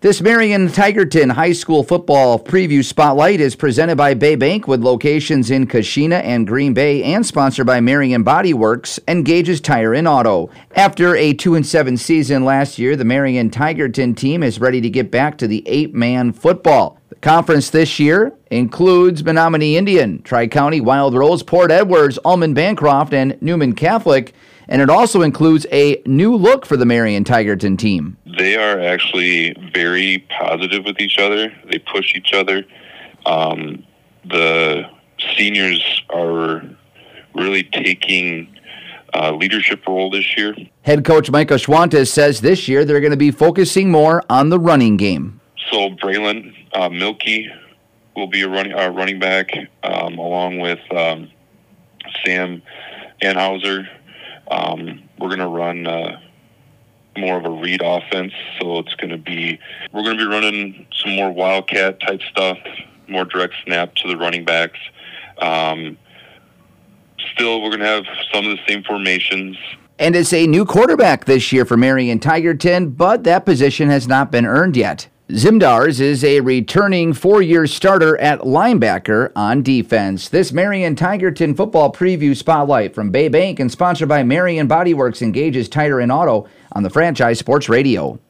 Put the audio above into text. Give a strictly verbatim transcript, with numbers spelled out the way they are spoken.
This Marion Tigerton High School football preview spotlight is presented by Bay Bank with locations in Kashina and Green Bay and sponsored by Marion Body Works and Gage's Tire and Auto. After a two and seven season last year, the Marion Tigerton team is ready to get back to the eight-man football. The conference this year includes Menominee Indian, Tri-County Wild Rose, Port Edwards, Allman Bancroft, and Newman Catholic, and it also includes a new look for the Marion Tigerton team. They are actually very positive with each other. They push each other. Um, the seniors are really taking a leadership role this year. Head coach Micah Schwantes says this year they're going to be focusing more on the running game. So Braylon uh, Milkey will be a running, uh, running back um, along with um, Sam Anhauser. Um, we're going to run uh, more of a read offense, so it's going to be we're going to be running some more wildcat type stuff, more direct snap to the running backs. Um, still, we're going to have some of the same formations. And it's a new quarterback this year for Marion Tigerton, but that position has not been earned yet. Zimdars is a returning four-year starter at linebacker on defense. This Marion Tigerton football preview spotlight from Bay Bank and sponsored by Marion Body Works and Gage's Tire and Auto on the Franchise Sports Radio.